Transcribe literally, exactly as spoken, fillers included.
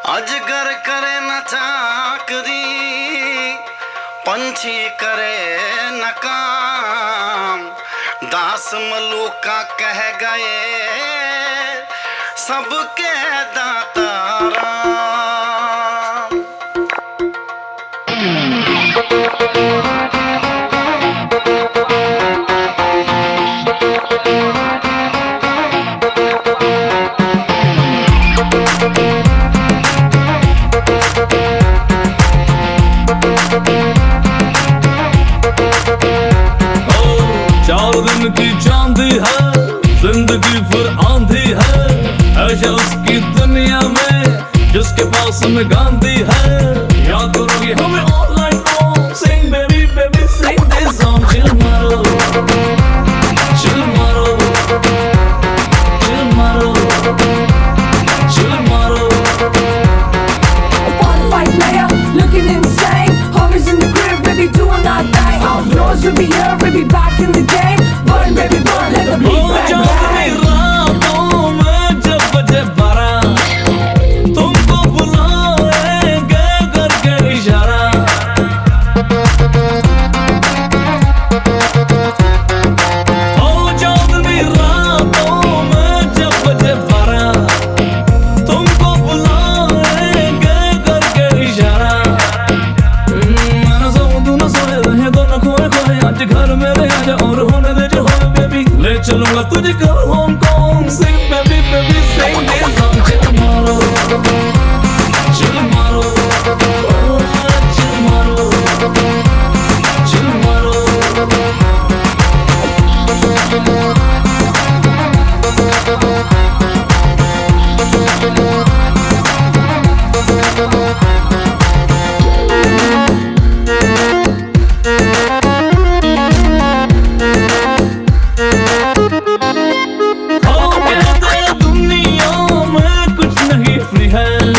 अजगर करे न चाकरी, पंछी करे न काम, दास मलूका कह गए सबके दाता राम। चार दिन की चांदी है जिंदगी फिर आंधी है, ऐसा उसकी दुनिया में जिसके पास में गांधी है। याद करोगे हमें all night long, sing baby baby sing this song, chill मारो chill मारो chill मारो chill मारो। One fight player looking insane, homies in the crib baby doing our thing, outlaws will be here we'll be back in the game, burn baby burn let the beat bang bang। रातों में जब बजे बारह तुमको बुलाएंगे करके इशारा। ओ चांदनी रातों में जब बजे बारह तुमको बुलाएंगे करके इशारा। मैं सो तू न सोए रहे दोनों खोए खोए, आज घर मेरे आजा और होने दे जो होए बेबी, ले चलूंगा तुझे घर Hong Kong. Sing baby baby sing this song, chill मारो chill मारो chill मारो chill मारो। हो कहते दुनिया में कुछ नहीं फ्री है,